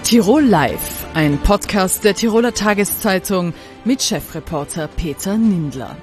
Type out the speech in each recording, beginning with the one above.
Tirol Live, ein Podcast der Tiroler Tageszeitung mit Chefreporter Peter Nindler.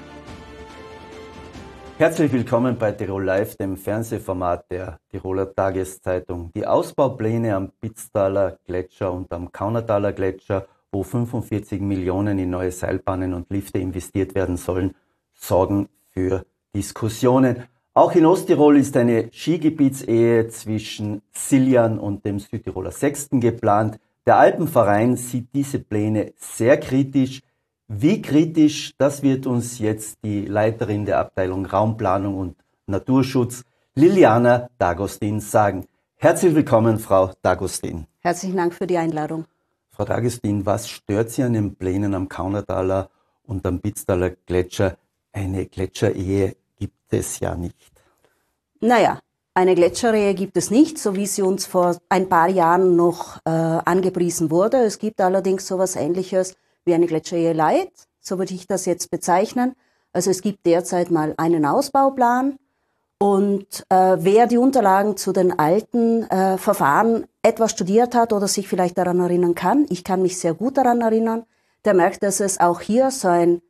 Herzlich willkommen bei Tirol Live, dem Fernsehformat der Tiroler Tageszeitung. Die Ausbaupläne am Pitztaler Gletscher und am Kaunertaler Gletscher, wo 45 Millionen in neue Seilbahnen und Lifte investiert werden sollen, sorgen für Diskussionen. Auch in Osttirol ist eine Skigebietsehe zwischen Siljan und dem Südtiroler Sechsten geplant. Der Alpenverein sieht diese Pläne sehr kritisch. Wie kritisch, das wird uns jetzt die Leiterin der Abteilung Raumplanung und Naturschutz, Liliana D'Agostin, sagen. Herzlich willkommen, Frau D'Agostin. Herzlichen Dank für die Einladung. Frau D'Agostin, was stört Sie an den Plänen am Kaunertaler und am Pitztaler Gletscher? Eine Gletscherehe gibt es ja nicht. Naja, eine Gletscherehe gibt es nicht, so wie sie uns vor ein paar Jahren noch angepriesen wurde. Es gibt allerdings sowas Ähnliches wie eine Gletscherehe Light, so würde ich das jetzt bezeichnen. Also es gibt derzeit mal einen Ausbauplan und wer die Unterlagen zu den alten Verfahren etwas studiert hat oder sich vielleicht daran erinnern kann, ich kann mich sehr gut daran erinnern, der merkt, dass es auch hier so ein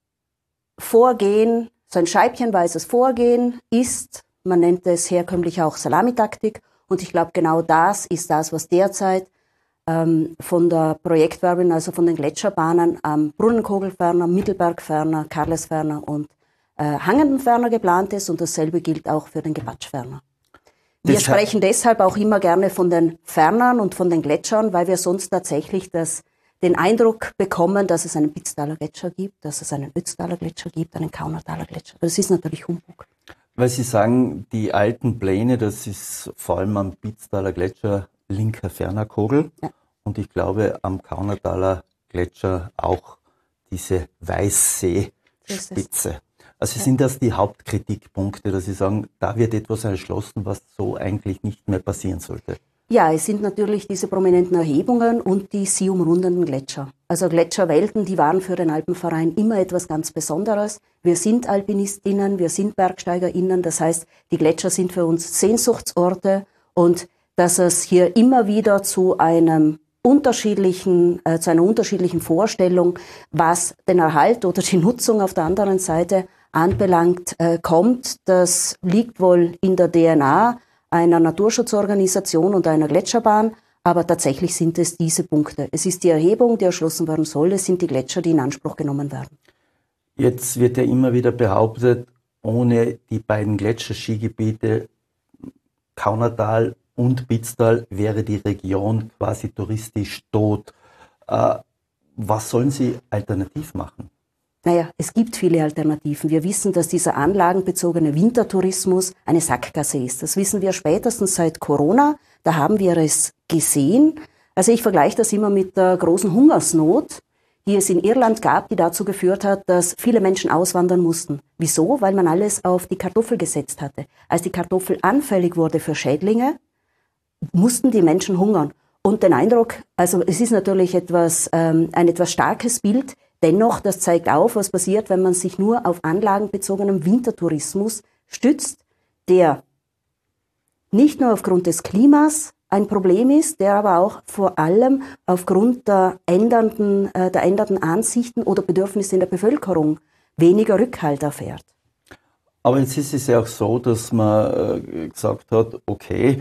Vorgehen, so ein scheibchenweises Vorgehen ist. Man nennt es herkömmlich auch Salamitaktik. Und ich glaube, genau das ist das, was derzeit von der Projektwerbin, also von den Gletscherbahnen am Brunnenkogelferner, Mittelbergferner, Karlesferner und Hangendenferner geplant ist. Und dasselbe gilt auch für den Gebatschferner. Wir sprechen deshalb auch immer gerne von den Fernern und von den Gletschern, weil wir sonst tatsächlich den Eindruck bekommen, dass es einen Pitztaler Gletscher gibt, dass es einen Ötztaler Gletscher gibt, einen Kaunertaler Gletscher. Das ist natürlich Humbug. Weil Sie sagen, die alten Pläne, das ist vor allem am Pitztaler Gletscher linker Fernerkogel. Ja. Und ich glaube am Kaunertaler Gletscher auch diese Weißseespitze. Also sind das die Hauptkritikpunkte, dass Sie sagen, da wird etwas erschlossen, was so eigentlich nicht mehr passieren sollte? Ja, es sind natürlich diese prominenten Erhebungen und die sie umrundenden Gletscher. Also Gletscherwelten, die waren für den Alpenverein immer etwas ganz Besonderes. Wir sind Alpinistinnen, wir sind Bergsteigerinnen, das heißt, die Gletscher sind für uns Sehnsuchtsorte und dass es hier immer wieder zu einer unterschiedlichen Vorstellung, was den Erhalt oder die Nutzung auf der anderen Seite anbelangt, kommt, das liegt wohl in der DNA einer Naturschutzorganisation und einer Gletscherbahn, aber tatsächlich sind es diese Punkte. Es ist die Erhebung, die erschlossen werden soll, es sind die Gletscher, die in Anspruch genommen werden. Jetzt wird ja immer wieder behauptet, ohne die beiden Gletscherskigebiete Kaunertal und Pitztal wäre die Region quasi touristisch tot. Was sollen Sie alternativ machen? Naja, es gibt viele Alternativen. Wir wissen, dass dieser anlagenbezogene Wintertourismus eine Sackgasse ist. Das wissen wir spätestens seit Corona. Da haben wir es gesehen. Also ich vergleiche das immer mit der großen Hungersnot, die es in Irland gab, die dazu geführt hat, dass viele Menschen auswandern mussten. Wieso? Weil man alles auf die Kartoffel gesetzt hatte. Als die Kartoffel anfällig wurde für Schädlinge, mussten die Menschen hungern. Und den Eindruck, also es ist natürlich ein etwas starkes Bild. Dennoch, das zeigt auf, was passiert, wenn man sich nur auf anlagenbezogenem Wintertourismus stützt, der nicht nur aufgrund des Klimas ein Problem ist, der aber auch vor allem aufgrund der ändernden Ansichten oder Bedürfnisse in der Bevölkerung weniger Rückhalt erfährt. Aber jetzt ist es ja auch so, dass man gesagt hat, okay,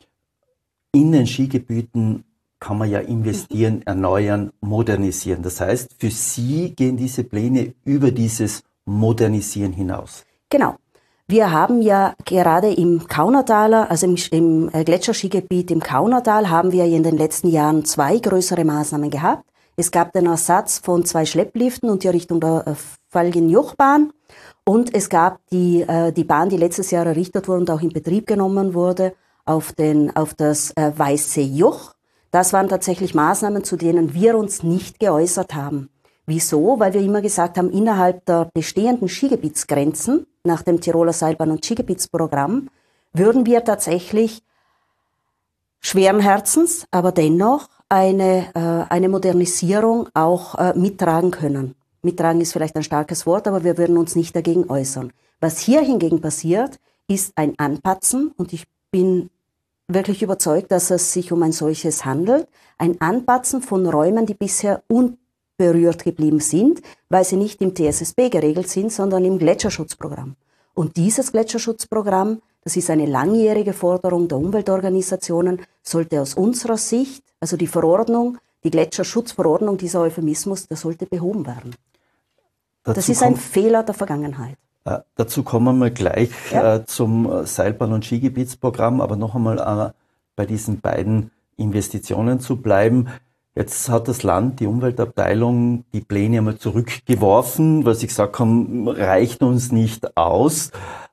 in den Skigebieten kann man ja investieren, erneuern, modernisieren. Das heißt, für Sie gehen diese Pläne über dieses Modernisieren hinaus. Genau. Wir haben ja gerade im Kaunertaler, also im Gletscherskigebiet im Kaunertal, haben wir in den letzten Jahren 2 größere Maßnahmen gehabt. Es gab den Ersatz von 2 Schleppliften und die Errichtung der Falgin-Joch-Bahn. Und es gab die Bahn, die letztes Jahr errichtet wurde und auch in Betrieb genommen wurde, auf das Weißsee-Joch. Das waren tatsächlich Maßnahmen, zu denen wir uns nicht geäußert haben. Wieso? Weil wir immer gesagt haben, innerhalb der bestehenden Skigebietsgrenzen, nach dem Tiroler Seilbahn- und Skigebietsprogramm, würden wir tatsächlich schweren Herzens, aber dennoch eine Modernisierung auch mittragen können. Mittragen ist vielleicht ein starkes Wort, aber wir würden uns nicht dagegen äußern. Was hier hingegen passiert, ist ein Anpatzen und ich bin wirklich überzeugt, dass es sich um ein solches handelt. Ein Anpatzen von Räumen, die bisher unberührt geblieben sind, weil sie nicht im TSSB geregelt sind, sondern im Gletscherschutzprogramm. Und dieses Gletscherschutzprogramm, das ist eine langjährige Forderung der Umweltorganisationen, sollte aus unserer Sicht, also die Verordnung, die Gletscherschutzverordnung, dieser Euphemismus, der sollte behoben werden. Das ist ein Fehler der Vergangenheit. Dazu kommen wir gleich zum Seilbahn- und Skigebietsprogramm, aber noch einmal bei diesen beiden Investitionen zu bleiben. Jetzt hat das Land, die Umweltabteilung, die Pläne einmal zurückgeworfen, weil sie gesagt haben, reicht uns nicht aus.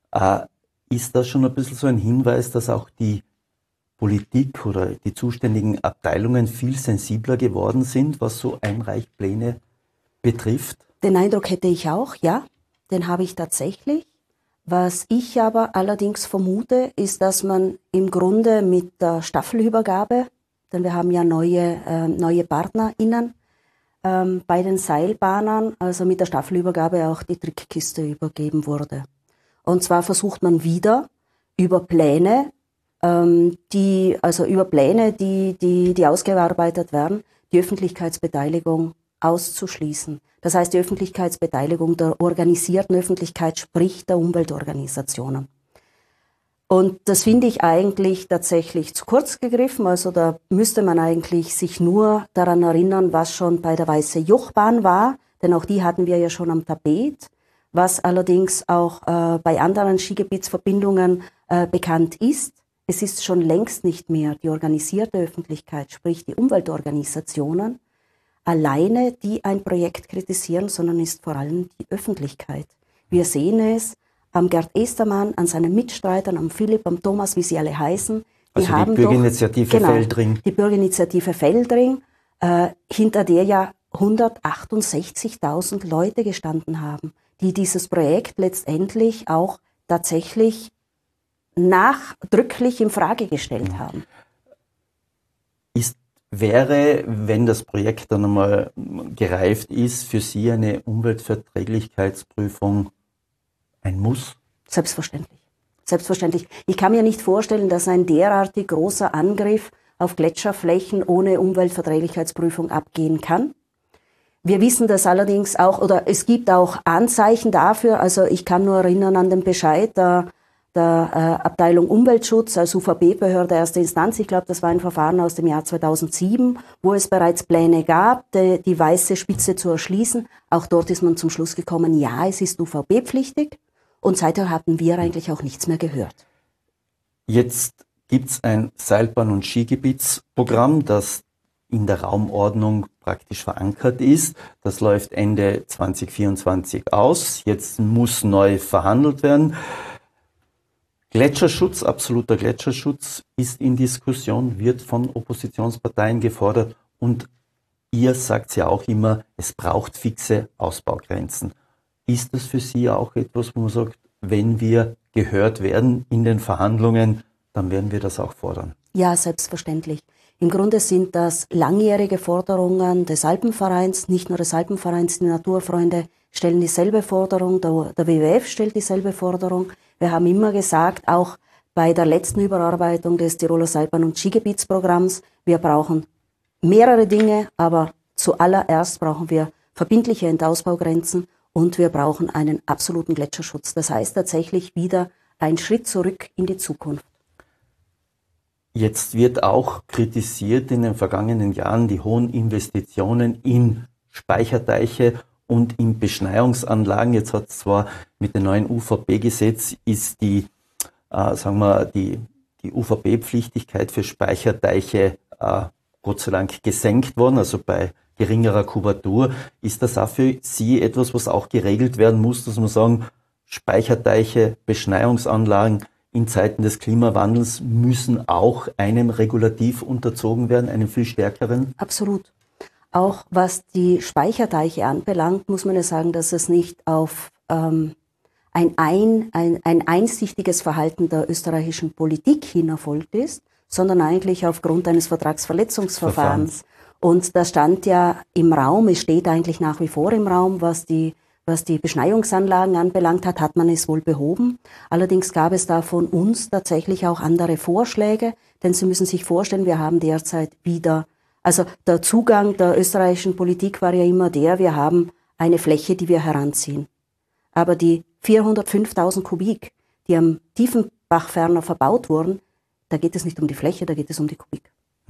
Ist das schon ein bisschen so ein Hinweis, dass auch die Politik oder die zuständigen Abteilungen viel sensibler geworden sind, was so Einreichpläne betrifft? Den Eindruck hätte ich auch, ja, den habe ich tatsächlich. Was ich aber allerdings vermute, ist, dass man im Grunde mit der Staffelübergabe, denn wir haben ja neue PartnerInnen bei den Seilbahnern, also mit der Staffelübergabe auch die Trickkiste übergeben wurde. Und zwar versucht man wieder über Pläne, die ausgearbeitet werden, die Öffentlichkeitsbeteiligung auszuschließen. Das heißt, die Öffentlichkeitsbeteiligung der organisierten Öffentlichkeit, sprich der Umweltorganisationen. Und das finde ich eigentlich tatsächlich zu kurz gegriffen. Also da müsste man eigentlich sich nur daran erinnern, was schon bei der Weiße Jochbahn war, denn auch die hatten wir ja schon am Tapet, was allerdings auch bei anderen Skigebietsverbindungen bekannt ist. Es ist schon längst nicht mehr die organisierte Öffentlichkeit, sprich die Umweltorganisationen, alleine, die ein Projekt kritisieren, sondern ist vor allem die Öffentlichkeit. Wir sehen es am Gerd Estermann, an seinen Mitstreitern, am Philipp, am Thomas, wie sie alle heißen. Die Bürgerinitiative Feldring. Die Bürgerinitiative Feldring, hinter der ja 168.000 Leute gestanden haben, die dieses Projekt letztendlich auch tatsächlich nachdrücklich in Frage gestellt haben. Wäre, wenn das Projekt dann einmal gereift ist, für Sie eine Umweltverträglichkeitsprüfung ein Muss? Selbstverständlich. Selbstverständlich. Ich kann mir nicht vorstellen, dass ein derartig großer Angriff auf Gletscherflächen ohne Umweltverträglichkeitsprüfung abgehen kann. Wir wissen das allerdings auch, oder es gibt auch Anzeichen dafür, also ich kann nur erinnern an den Bescheid der Abteilung Umweltschutz als UVB-Behörde erste Instanz. Ich glaube, das war ein Verfahren aus dem Jahr 2007, wo es bereits Pläne gab, die weiße Spitze zu erschließen. Auch dort ist man zum Schluss gekommen, ja, es ist UVB-pflichtig. Und seither hatten wir eigentlich auch nichts mehr gehört. Jetzt gibt es ein Seilbahn- und Skigebietsprogramm, das in der Raumordnung praktisch verankert ist. Das läuft Ende 2024 aus. Jetzt muss neu verhandelt werden. Gletscherschutz, absoluter Gletscherschutz ist in Diskussion, wird von Oppositionsparteien gefordert und ihr sagt ja auch immer, es braucht fixe Ausbaugrenzen. Ist das für Sie auch etwas, wo man sagt, wenn wir gehört werden in den Verhandlungen, dann werden wir das auch fordern? Ja, selbstverständlich. Im Grunde sind das langjährige Forderungen des Alpenvereins, nicht nur des Alpenvereins, die Naturfreunde stellen dieselbe Forderung, der WWF stellt dieselbe Forderung. Wir haben immer gesagt, auch bei der letzten Überarbeitung des Tiroler Seilbahn- und Skigebietsprogramms, wir brauchen mehrere Dinge, aber zuallererst brauchen wir verbindliche Endausbaugrenzen und wir brauchen einen absoluten Gletscherschutz. Das heißt tatsächlich wieder ein Schritt zurück in die Zukunft. Jetzt wird auch kritisiert in den vergangenen Jahren die hohen Investitionen in Speicherteiche und in Beschneiungsanlagen. Jetzt hat zwar mit dem neuen UVP-Gesetz ist die UVP-Pflichtigkeit für Speicherteiche Gott sei Dank gesenkt worden, also bei geringerer Kubatur. Ist das auch für Sie etwas, was auch geregelt werden muss, dass man sagen, Speicherteiche, Beschneiungsanlagen in Zeiten des Klimawandels müssen auch einem Regulativ unterzogen werden, einem viel stärkeren? Absolut. Auch was die Speicherteiche anbelangt, muss man ja sagen, dass es nicht auf ein einsichtiges Verhalten der österreichischen Politik hin erfolgt ist, sondern eigentlich aufgrund eines Vertragsverletzungsverfahrens. Und das stand ja im Raum, es steht eigentlich nach wie vor im Raum, was die was die Beschneiungsanlagen anbelangt hat man es wohl behoben. Allerdings gab es da von uns tatsächlich auch andere Vorschläge, denn Sie müssen sich vorstellen, wir haben derzeit wieder, also der Zugang der österreichischen Politik war ja immer der, wir haben eine Fläche, die wir heranziehen. Aber die 405.000 Kubik, die am Tiefenbach ferner verbaut wurden, da geht es nicht um die Fläche, da geht es um die Kubik.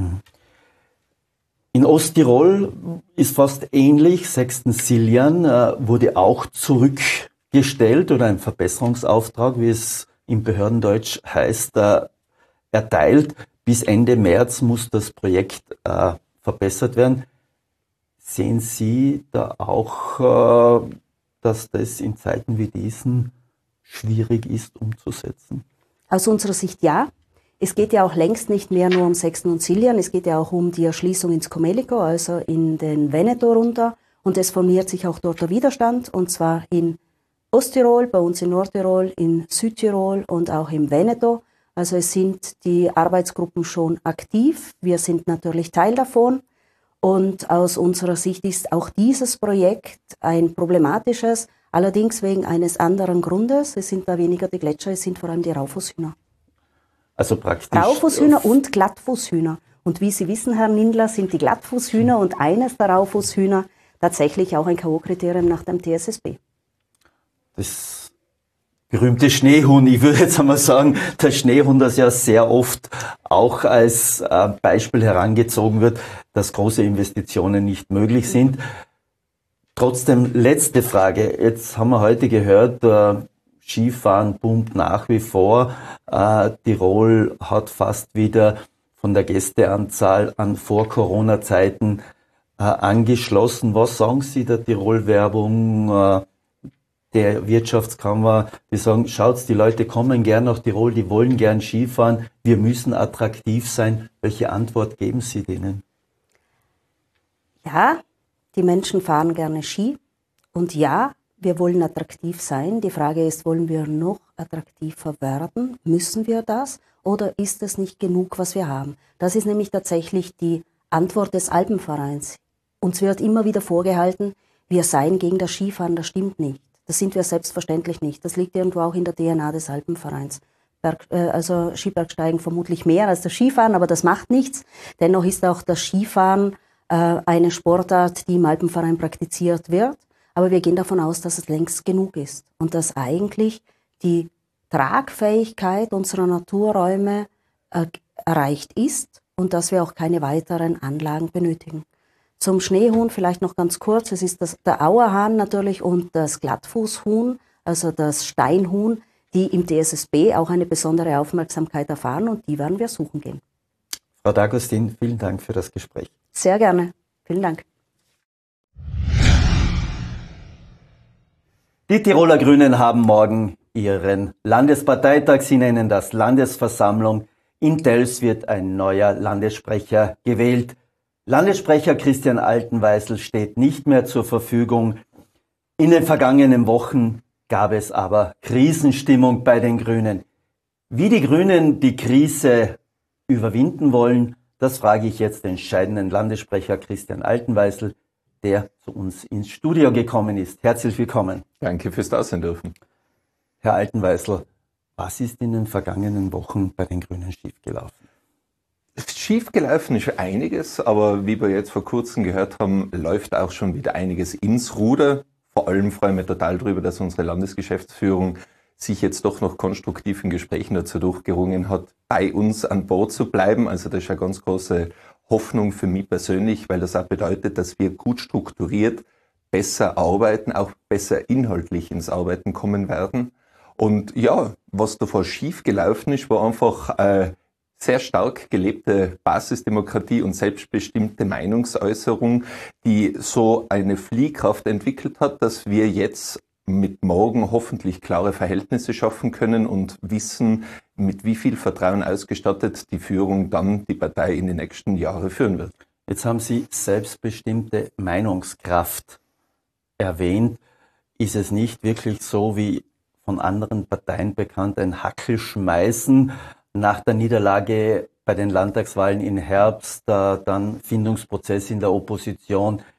In Osttirol ist fast ähnlich. Sexten-Siljan wurde auch zurückgestellt oder ein Verbesserungsauftrag, wie es im Behördendeutsch heißt, erteilt. Bis Ende März muss das Projekt verbessert werden. Sehen Sie da auch, dass das in Zeiten wie diesen schwierig ist umzusetzen? Aus unserer Sicht ja. Es geht ja auch längst nicht mehr nur um Sexten und Siljan, es geht ja auch um die Erschließung ins Comelico, also in den Veneto runter. Und es formiert sich auch dort der Widerstand, und zwar in Osttirol, bei uns in Nordtirol, in Südtirol und auch im Veneto. Also es sind die Arbeitsgruppen schon aktiv. Wir sind natürlich Teil davon. Und aus unserer Sicht ist auch dieses Projekt ein problematisches, allerdings wegen eines anderen Grundes. Es sind da weniger die Gletscher, es sind vor allem die Raufußhühner. Also praktisch. Raufußhühner und Glattfußhühner. Und wie Sie wissen, Herr Nindler, sind die Glattfußhühner und eines der Raufußhühner tatsächlich auch ein K.O.-Kriterium nach dem TSSB. Das berühmte Schneehuhn, ich würde jetzt einmal sagen, der Schneehuhn, das ja sehr oft auch als Beispiel herangezogen wird, dass große Investitionen nicht möglich sind. Trotzdem, letzte Frage. Jetzt haben wir heute gehört, Skifahren boomt nach wie vor. Tirol hat fast wieder von der Gästeanzahl an Vor-Corona-Zeiten angeschlossen. Was sagen Sie der Tirol-Werbung, der Wirtschaftskammer? Die sagen, schaut, die Leute kommen gern nach Tirol, die wollen gern Skifahren. Wir müssen attraktiv sein. Welche Antwort geben Sie denen? Ja, die Menschen fahren gerne Ski. Und ja, wir wollen attraktiv sein. Die Frage ist, wollen wir noch attraktiver werden? Müssen wir das? Oder ist es nicht genug, was wir haben? Das ist nämlich tatsächlich die Antwort des Alpenvereins. Uns wird immer wieder vorgehalten, wir seien gegen das Skifahren. Das stimmt nicht. Das sind wir selbstverständlich nicht. Das liegt irgendwo auch in der DNA des Alpenvereins. Also Skibergsteigen vermutlich mehr als das Skifahren, aber das macht nichts. Dennoch ist auch das Skifahren eine Sportart, die im Alpenverein praktiziert wird. Aber wir gehen davon aus, dass es längst genug ist und dass eigentlich die Tragfähigkeit unserer Naturräume erreicht ist und dass wir auch keine weiteren Anlagen benötigen. Zum Schneehuhn vielleicht noch ganz kurz. Es ist der Auerhahn natürlich und das Glattfußhuhn, also das Steinhuhn, die im TSSB auch eine besondere Aufmerksamkeit erfahren, und die werden wir suchen gehen. Frau D'Agustin, vielen Dank für das Gespräch. Sehr gerne. Vielen Dank. Die Tiroler Grünen haben morgen ihren Landesparteitag. Sie nennen das Landesversammlung. In Tels wird ein neuer Landessprecher gewählt. Landessprecher Christian Altenweisel steht nicht mehr zur Verfügung. In den vergangenen Wochen gab es aber Krisenstimmung bei den Grünen. Wie die Grünen die Krise überwinden wollen, das frage ich jetzt den scheidenden Landessprecher Christian Altenweisel, der zu uns ins Studio gekommen ist. Herzlich willkommen. Danke fürs Dasein dürfen. Herr Altenweisel, was ist in den vergangenen Wochen bei den Grünen schiefgelaufen? Schiefgelaufen ist einiges, aber wie wir jetzt vor kurzem gehört haben, läuft auch schon wieder einiges ins Ruder. Vor allem freue ich mich total darüber, dass unsere Landesgeschäftsführung sich jetzt doch noch konstruktiven Gesprächen dazu durchgerungen hat, bei uns an Bord zu bleiben. Also das ist eine ganz große Hoffnung für mich persönlich, weil das auch bedeutet, dass wir gut strukturiert besser arbeiten, auch besser inhaltlich ins Arbeiten kommen werden. Und ja, was davor schief gelaufen ist, war einfach sehr stark gelebte Basisdemokratie und selbstbestimmte Meinungsäußerung, die so eine Fliehkraft entwickelt hat, dass wir jetzt mit morgen hoffentlich klare Verhältnisse schaffen können und wissen, mit wie viel Vertrauen ausgestattet die Führung dann die Partei in den nächsten Jahren führen wird. Jetzt haben Sie selbstbestimmte Meinungskraft erwähnt. Ist es nicht wirklich so, wie von anderen Parteien bekannt, ein Hackelschmeißen nach der Niederlage bei den Landtagswahlen im Herbst, dann Findungsprozess in der Opposition?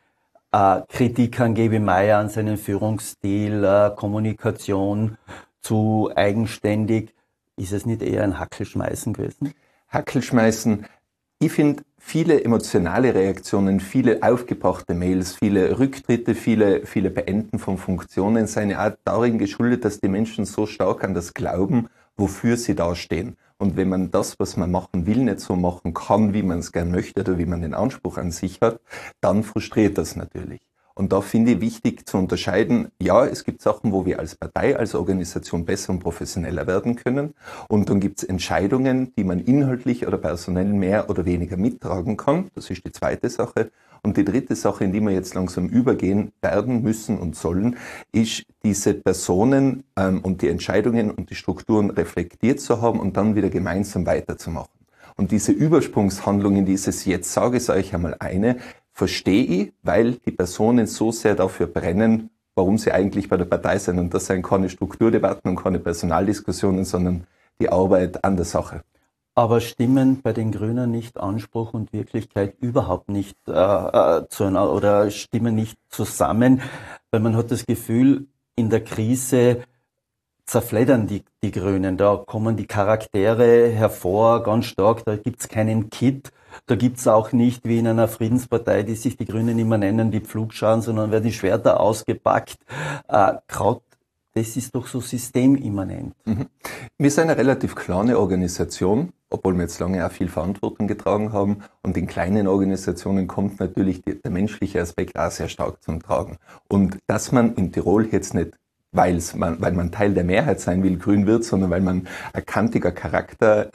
Kritik an Gebi Meyer, an seinen Führungsstil, Kommunikation zu eigenständig. Ist es nicht eher ein Hackelschmeißen gewesen? Hackelschmeißen. Ich finde, viele emotionale Reaktionen, viele aufgebrachte Mails, viele Rücktritte, viele Beenden von Funktionen seien ja auch darin geschuldet, dass die Menschen so stark an das glauben, wofür sie dastehen. Und wenn man das, was man machen will, nicht so machen kann, wie man es gern möchte oder wie man den Anspruch an sich hat, dann frustriert das natürlich. Und da finde ich wichtig zu unterscheiden, ja, es gibt Sachen, wo wir als Partei, als Organisation besser und professioneller werden können. Und dann gibt es Entscheidungen, die man inhaltlich oder personell mehr oder weniger mittragen kann. Das ist die zweite Sache. Und die dritte Sache, in die wir jetzt langsam übergehen werden müssen und sollen, ist, diese Personen und die Entscheidungen und die Strukturen reflektiert zu haben und dann wieder gemeinsam weiterzumachen. Und diese Übersprungshandlung in dieses Jetzt sage ich euch einmal eine, verstehe ich, weil die Personen so sehr dafür brennen, warum sie eigentlich bei der Partei sind. Und das sind keine Strukturdebatten und keine Personaldiskussionen, sondern die Arbeit an der Sache. Aber stimmen bei den Grünen nicht Anspruch und Wirklichkeit überhaupt nicht zueinander oder stimmen nicht zusammen? Weil man hat das Gefühl, in der Krise zerfleddern die Grünen. Da kommen die Charaktere hervor, ganz stark. Da gibt's keinen Kit. Da gibt's auch nicht, wie in einer Friedenspartei, die sich die Grünen immer nennen, die Pflugscharen, sondern werden die Schwerter ausgepackt. Gerade das ist doch so systemimmanent. Wir sind eine relativ kleine Organisation, obwohl wir jetzt lange auch viel Verantwortung getragen haben. Und in kleinen Organisationen kommt natürlich der menschliche Aspekt auch sehr stark zum Tragen. Und dass man in Tirol jetzt nicht, weil man Teil der Mehrheit sein will, grün wird, sondern weil man ein kantiger Charakter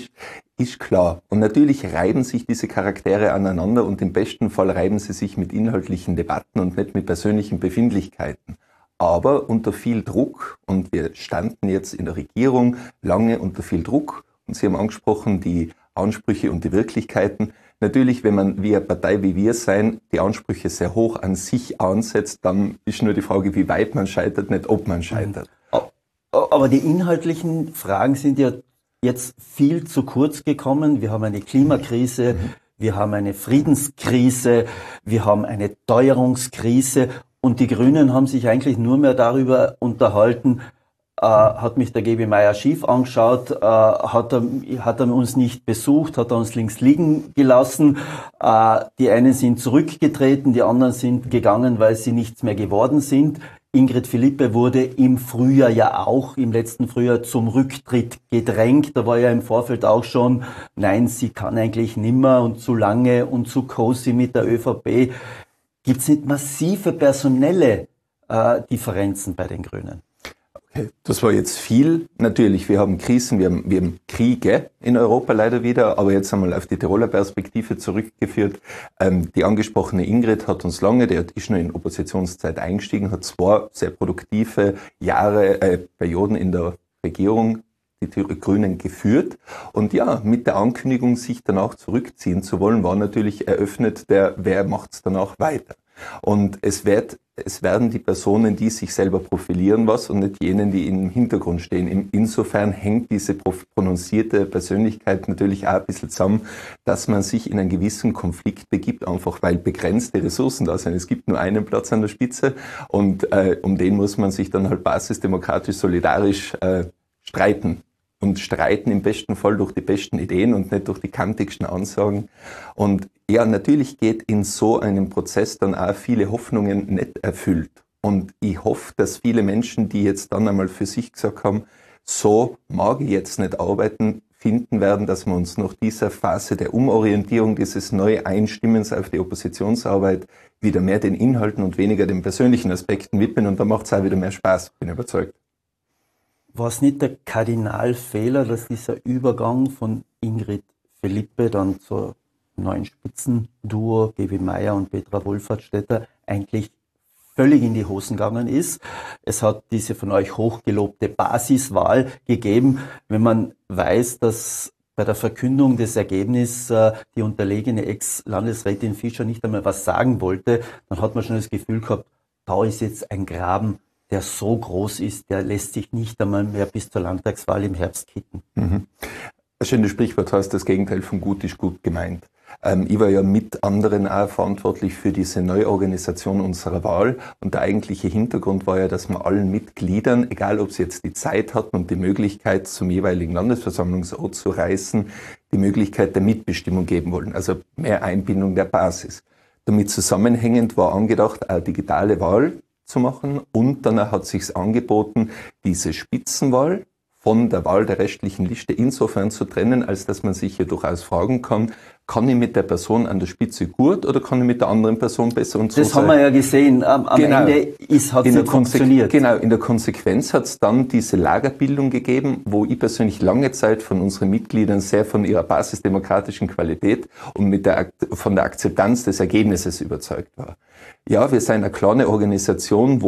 ist klar. Und natürlich reiben sich diese Charaktere aneinander und im besten Fall reiben sie sich mit inhaltlichen Debatten und nicht mit persönlichen Befindlichkeiten. Aber unter viel Druck, und wir standen jetzt in der Regierung lange unter viel Druck, und Sie haben angesprochen, die Ansprüche und die Wirklichkeiten. Natürlich, wenn man wie eine Partei wie wir sein, die Ansprüche sehr hoch an sich ansetzt, dann ist nur die Frage, wie weit man scheitert, nicht ob man scheitert. Aber die inhaltlichen Fragen sind ja jetzt viel zu kurz gekommen. Wir haben eine Klimakrise, wir haben eine Friedenskrise, wir haben eine Teuerungskrise. Und die Grünen haben sich eigentlich nur mehr darüber unterhalten, hat mich der Gebi Meyer schief angeschaut, hat er uns nicht besucht, hat er uns links liegen gelassen. Die einen sind zurückgetreten, die anderen sind gegangen, weil sie nichts mehr geworden sind. Ingrid Philippe wurde im Frühjahr ja auch, im letzten Frühjahr zum Rücktritt gedrängt. Da war ja im Vorfeld auch schon, nein, sie kann eigentlich nimmer und zu lange und zu cozy mit der ÖVP. Gibt es nicht massive personelle Differenzen bei den Grünen? Okay, das war jetzt viel. Natürlich, wir haben Krisen, wir haben Kriege in Europa leider wieder, aber jetzt einmal auf die Tiroler Perspektive zurückgeführt. Die angesprochene Ingrid hat uns lange, die ist schon in Oppositionszeit eingestiegen, hat 2 sehr produktive Perioden in der Regierung, die Grünen, geführt. Und ja, mit der Ankündigung, sich danach zurückziehen zu wollen, war natürlich eröffnet wer macht's danach weiter. Und es werden die Personen, die sich selber profilieren, und nicht jenen, die im Hintergrund stehen. Insofern hängt diese prononcierte Persönlichkeit natürlich auch ein bisschen zusammen, dass man sich in einen gewissen Konflikt begibt, einfach weil begrenzte Ressourcen da sind. Es gibt nur einen Platz an der Spitze und um den muss man sich dann halt basisdemokratisch, solidarisch streiten. Und streiten im besten Fall durch die besten Ideen und nicht durch die kantigsten Ansagen. Und ja, natürlich geht in so einem Prozess dann auch viele Hoffnungen nicht erfüllt. Und ich hoffe, dass viele Menschen, die jetzt dann einmal für sich gesagt haben, so mag ich jetzt nicht arbeiten, finden werden, dass wir uns nach dieser Phase der Umorientierung, dieses Neueinstimmens auf die Oppositionsarbeit wieder mehr den Inhalten und weniger den persönlichen Aspekten widmen. Und da macht es auch wieder mehr Spaß, bin überzeugt. War es nicht der Kardinalfehler, dass dieser Übergang von Ingrid Philippe dann zur neuen Spitzenduo Gebi Meyer und Petra Wohlfahrtsstädter eigentlich völlig in die Hosen gegangen ist? Es hat diese von euch hochgelobte Basiswahl gegeben. Wenn man weiß, dass bei der Verkündung des Ergebnisses die unterlegene Ex-Landesrätin Fischer nicht einmal was sagen wollte, dann hat man schon das Gefühl gehabt, da ist jetzt ein Graben, der so groß ist, der lässt sich nicht einmal mehr bis zur Landtagswahl im Herbst kitten. Ein schönes Sprichwort heißt, das Gegenteil von gut ist gut gemeint. Ich war ja mit anderen auch verantwortlich für diese Neuorganisation unserer Wahl und der eigentliche Hintergrund war ja, dass wir allen Mitgliedern, egal ob sie jetzt die Zeit hatten und die Möglichkeit zum jeweiligen Landesversammlungsort zu reisen, die Möglichkeit der Mitbestimmung geben wollen, also mehr Einbindung der Basis. Damit zusammenhängend war angedacht, eine digitale Wahl zu machen und dann hat sich's angeboten, diese Spitzenwahl von der Wahl der restlichen Liste insofern zu trennen, als dass man sich hier durchaus fragen kann ich mit der Person an der Spitze gut oder kann ich mit der anderen Person besser und so. Das haben wir ja gesehen. Am Ende hat es funktioniert. Genau, in der Konsequenz hat es dann diese Lagerbildung gegeben, wo ich persönlich lange Zeit von unseren Mitgliedern sehr von ihrer basisdemokratischen Qualität und von der Akzeptanz des Ergebnisses überzeugt war. Ja, wir sind eine kleine Organisation,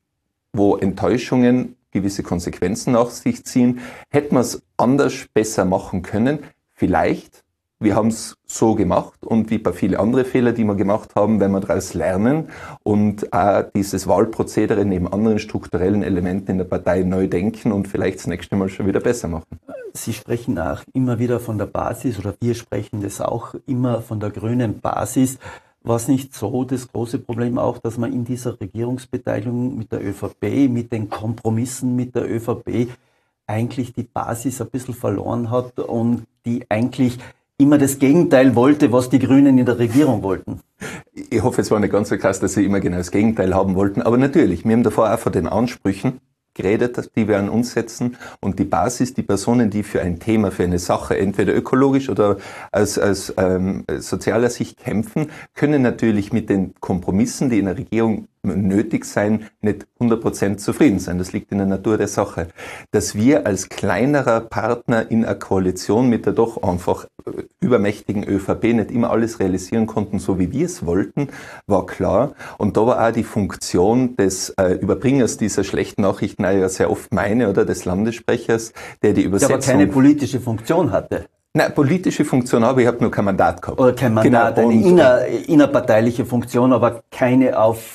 wo Enttäuschungen gewisse Konsequenzen nach sich ziehen. Hätten wir es anders, besser machen können? Vielleicht. Wir haben es so gemacht und wie bei vielen anderen Fehler, die wir gemacht haben, wenn wir daraus lernen und auch dieses Wahlprozedere neben anderen strukturellen Elementen in der Partei neu denken und vielleicht das nächste Mal schon wieder besser machen. Sie sprechen auch immer wieder von der Basis oder wir sprechen das auch immer von der grünen Basis. War es nicht so das große Problem auch, dass man in dieser Regierungsbeteiligung mit der ÖVP, mit den Kompromissen mit der ÖVP eigentlich die Basis ein bisschen verloren hat und die eigentlich immer das Gegenteil wollte, was die Grünen in der Regierung wollten? Ich hoffe, es war nicht ganz so krass, dass sie immer genau das Gegenteil haben wollten. Aber natürlich, wir haben davor auch von den Ansprüchen geredet, die wir an uns setzen. Und die Basis, die Personen, die für ein Thema, für eine Sache, entweder ökologisch oder aus sozialer Sicht kämpfen, können natürlich mit den Kompromissen, die in der Regierung nötig sein, nicht 100% zufrieden sein. Das liegt in der Natur der Sache. Dass wir als kleinerer Partner in einer Koalition mit der doch einfach übermächtigen ÖVP nicht immer alles realisieren konnten, so wie wir es wollten, war klar. Und da war auch die Funktion des Überbringers dieser schlechten Nachrichten, ja sehr oft meine oder des Landessprechers, der die Übersetzung... Der aber keine politische Funktion hatte. Nein, politische Funktion habe ich habe nur kein Mandat gehabt. Oder kein Mandat, genau, eine innerparteiliche Funktion, aber keine auf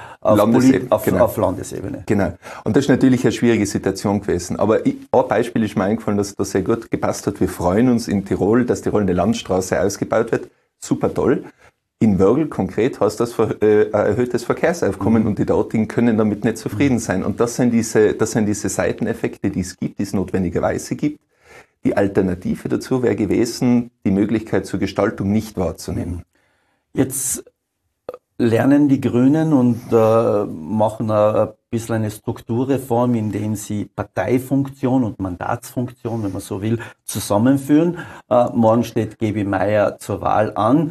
Landesebene. Genau. Und das ist natürlich eine schwierige Situation gewesen. Aber ein Beispiel ist mir eingefallen, dass das sehr gut gepasst hat. Wir freuen uns in Tirol, dass die rollende Landstraße ausgebaut wird. Super toll. In Wörgl konkret heißt das erhöhtes Verkehrsaufkommen und die dortigen können damit nicht zufrieden sein. Und das sind diese Seiteneffekte, die es gibt, die es notwendigerweise gibt. Die Alternative dazu wäre gewesen, die Möglichkeit zur Gestaltung nicht wahrzunehmen. Jetzt lernen die Grünen und machen ein bisschen eine Strukturreform, indem sie Parteifunktion und Mandatsfunktion, wenn man so will, zusammenführen. Morgen steht Gaby Meier zur Wahl an.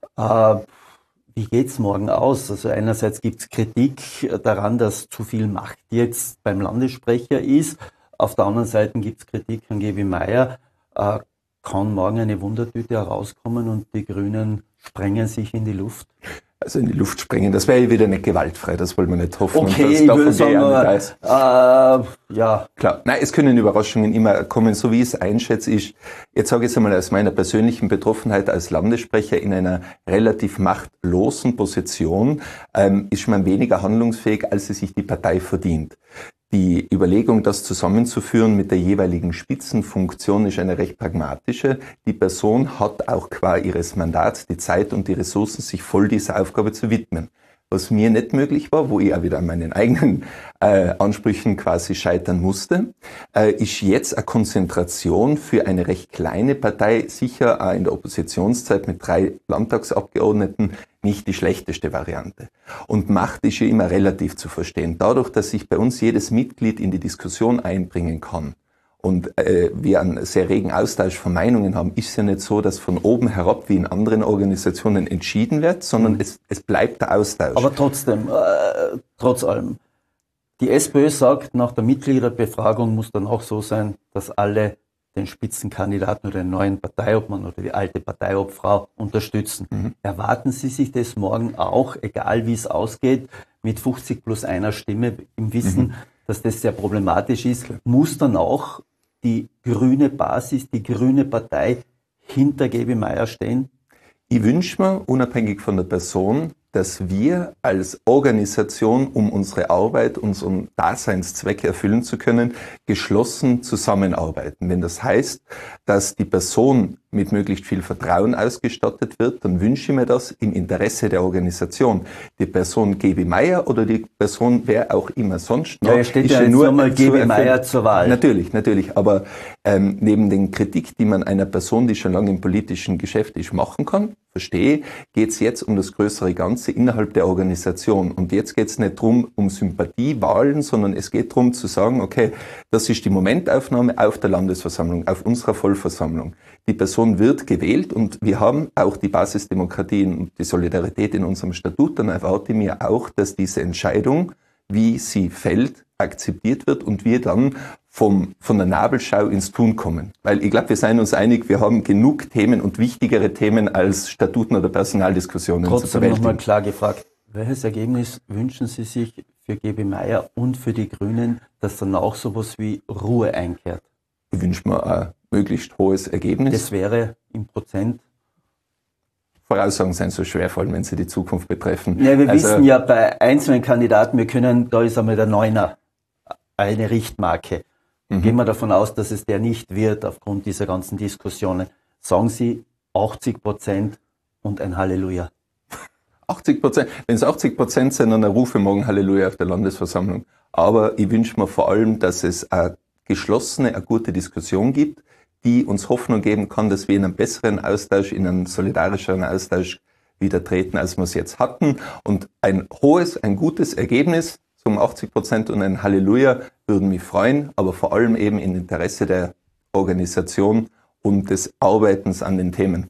Wie geht's morgen aus? Also einerseits gibt's Kritik daran, dass zu viel Macht jetzt beim Landessprecher ist. Auf der anderen Seite gibt es Kritik an Gaby Meier. Kann morgen eine Wundertüte herauskommen und die Grünen sprengen sich in die Luft? Also in die Luft sprengen, das wäre ja wieder nicht gewaltfrei, das wollen wir nicht hoffen. Okay, und das ich würde sagen, ja. Klar, nein, es können Überraschungen immer kommen, so wie ich es einschätze, jetzt sage ich es einmal aus meiner persönlichen Betroffenheit als Landessprecher in einer relativ machtlosen Position, ist man weniger handlungsfähig, als es sich die Partei verdient. Die Überlegung, das zusammenzuführen mit der jeweiligen Spitzenfunktion, ist eine recht pragmatische. Die Person hat auch qua ihres Mandats die Zeit und die Ressourcen, sich voll dieser Aufgabe zu widmen. Was mir nicht möglich war, wo ich auch wieder an meinen eigenen Ansprüchen quasi scheitern musste, ist jetzt eine Konzentration für eine recht kleine Partei, sicher auch in der Oppositionszeit mit 3 Landtagsabgeordneten, nicht die schlechteste Variante. Und Macht ist ja immer relativ zu verstehen. Dadurch, dass sich bei uns jedes Mitglied in die Diskussion einbringen kann und wir einen sehr regen Austausch von Meinungen haben, ist es ja nicht so, dass von oben herab wie in anderen Organisationen entschieden wird, sondern es bleibt der Austausch. Aber trotzdem, trotz allem, die SPÖ sagt, nach der Mitgliederbefragung muss dann auch so sein, dass alle den Spitzenkandidaten oder den neuen Parteiobmann oder die alte Parteiobfrau unterstützen. Erwarten Sie sich das morgen auch, egal wie es ausgeht, mit 50 plus einer Stimme im Wissen, dass das sehr problematisch ist, muss dann auch die grüne Basis, die grüne Partei hinter Gaby Meier stehen? Ich wünsche mir, unabhängig von der Person, dass wir als Organisation, um unsere Arbeit, unseren Daseinszweck erfüllen zu können, geschlossen zusammenarbeiten. Wenn das heißt, dass die Person mit möglichst viel Vertrauen ausgestattet wird, dann wünsche ich mir das im Interesse der Organisation. Die Person Gebi Meier oder die Person wer auch immer sonst noch. Ja, steht ja nur mal Gebi Meier zur Wahl. Natürlich. Aber neben den Kritik, die man einer Person, die schon lange im politischen Geschäft ist, machen kann, verstehe, geht es jetzt um das größere Ganze innerhalb der Organisation. Und jetzt geht es nicht darum, um Sympathiewahlen, sondern es geht darum zu sagen, okay, das ist die Momentaufnahme auf der Landesversammlung, auf unserer Vollversammlung. Die Person wird gewählt und wir haben auch die Basisdemokratie und die Solidarität in unserem Statut. Dann erwarte ich mir auch, dass diese Entscheidung, wie sie fällt, akzeptiert wird und wir dann von der Nabelschau ins Tun kommen. Weil ich glaube, wir sind uns einig, wir haben genug Themen und wichtigere Themen als Statuten oder Personaldiskussionen zu bewältigen. Trotzdem nochmal klar gefragt, welches Ergebnis wünschen Sie sich für Gebi Meier und für die Grünen, dass dann auch sowas wie Ruhe einkehrt? Ich wünsche mir ein möglichst hohes Ergebnis. Das wäre im Prozent? Voraussagen sind so schwer, vor allem wenn sie die Zukunft betreffen. Ja, wir wissen ja bei einzelnen Kandidaten, da ist einmal der Neuner eine Richtmarke. Gehen wir davon aus, dass es der nicht wird aufgrund dieser ganzen Diskussionen. Sagen Sie 80% und ein Halleluja. 80%, wenn es 80% sind, dann rufe morgen Halleluja auf der Landesversammlung. Aber ich wünsche mir vor allem, dass es eine geschlossene, eine gute Diskussion gibt, die uns Hoffnung geben kann, dass wir in einen besseren Austausch, in einen solidarischeren Austausch wieder treten, als wir es jetzt hatten. Und ein gutes Ergebnis, so um 80% und ein Halleluja, würden mich freuen, aber vor allem eben im Interesse der Organisation und des Arbeitens an den Themen.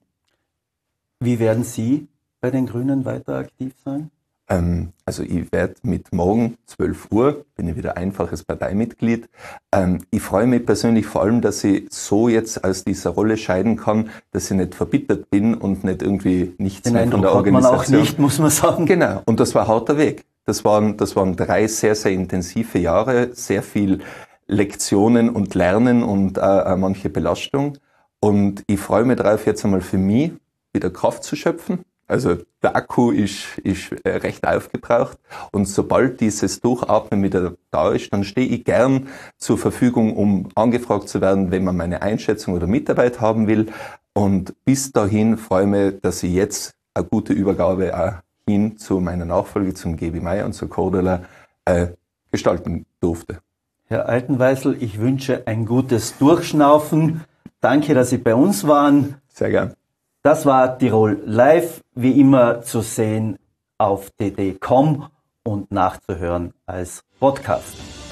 Wie werden Sie bei den Grünen weiter aktiv sein? Also ich werde mit morgen 12 Uhr, bin ich wieder einfaches Parteimitglied. Ich freue mich persönlich vor allem, dass ich so jetzt aus dieser Rolle scheiden kann, dass ich nicht verbittert bin und nicht irgendwie nichts mehr von der Organisation. Hat man auch nicht, muss man sagen. Genau, und das war ein harter Weg. Das waren 3 sehr, sehr intensive Jahre, sehr viel Lektionen und Lernen und manche Belastung. Und ich freue mich darauf, jetzt einmal für mich wieder Kraft zu schöpfen. Also der Akku ist recht aufgebraucht und sobald dieses Durchatmen wieder da ist, dann stehe ich gern zur Verfügung, um angefragt zu werden, wenn man meine Einschätzung oder Mitarbeit haben will. Und bis dahin freue ich mich, dass ich jetzt eine gute Übergabe auch hin zu meiner Nachfolge, zum Gebi Meier und zur Cordula gestalten durfte. Herr Altenweisel, ich wünsche ein gutes Durchschnaufen. Danke, dass Sie bei uns waren. Sehr gern. Das war Tirol Live, wie immer zu sehen auf dd.com und nachzuhören als Podcast.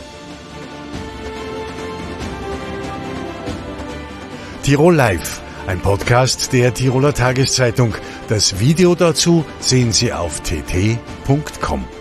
Tirol Live, ein Podcast der Tiroler Tageszeitung. Das Video dazu sehen Sie auf tt.com.